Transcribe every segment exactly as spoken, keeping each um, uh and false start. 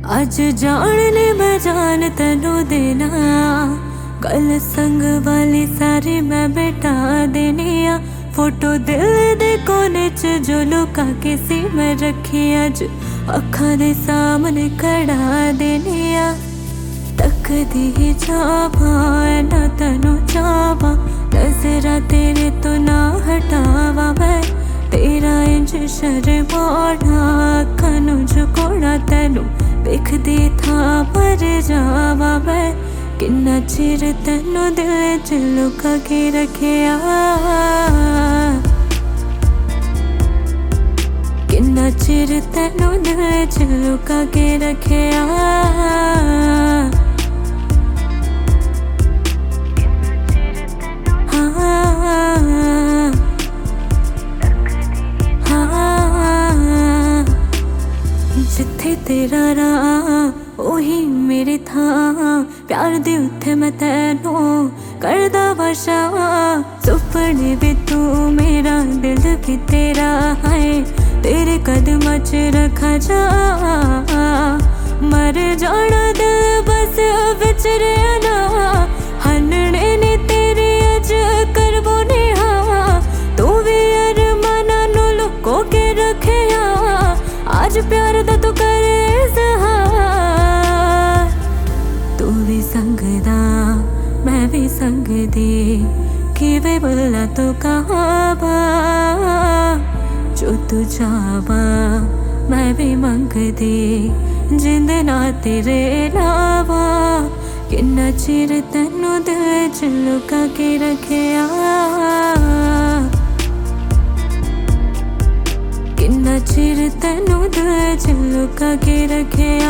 अज जाने मैं जान तेनू देना, गल संग वाली सारी मैं बेटा देनी आ। फोटो दिल दे कोने च जो लुका के सी मैं रखी अज अखा दे सामने खड़ा देनी आ। तकदी जावा ना तेनू जावा, नजरा तेरे तो ना हटावा मैं। तेरा इंज शर्माना अखां झुकोड़ा तेनू देखदी था पर जावा मैं। किन्ना चिर तेनू दिल च लुका के रखिया, किन्ना चिर तेनू दिल च लुका के रखिया। जिथे तेरा राह ओही मेरे था, प्यार दे उत्थे मैं तैनू करदा वशा। सुपने भी तू मेरा दिल भी तेरा है, तेरे कदमां च रखा जा। मर जाना दिल बस विच रहना, हन्ने ने तेरे अज करबो नेहा। तू भी अरमाना नू लुको के रखिया, आज प्यार दा तू करे इज़हार। तू भी संगदा मैं भी संगदी, किवे बोला तो कहावा। जो तू चावा मैं भी मंगदी, जिंद ना तेरे अलावा। किन्ना चिर तेनू दिल च लुका के रखिया, किन्ना चिर तेनू दिल च लुका के रखिया।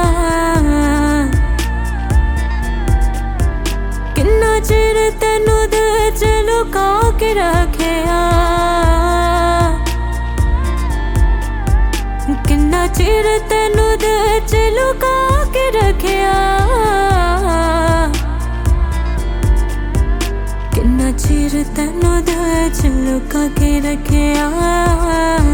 किन्ना चिर तेनू दिल च लुका के रखिया, किन्ना चिर तेनू दिल च लुका के रखिया। किन्ना चिर तेनू दिल च लुका के रखिया।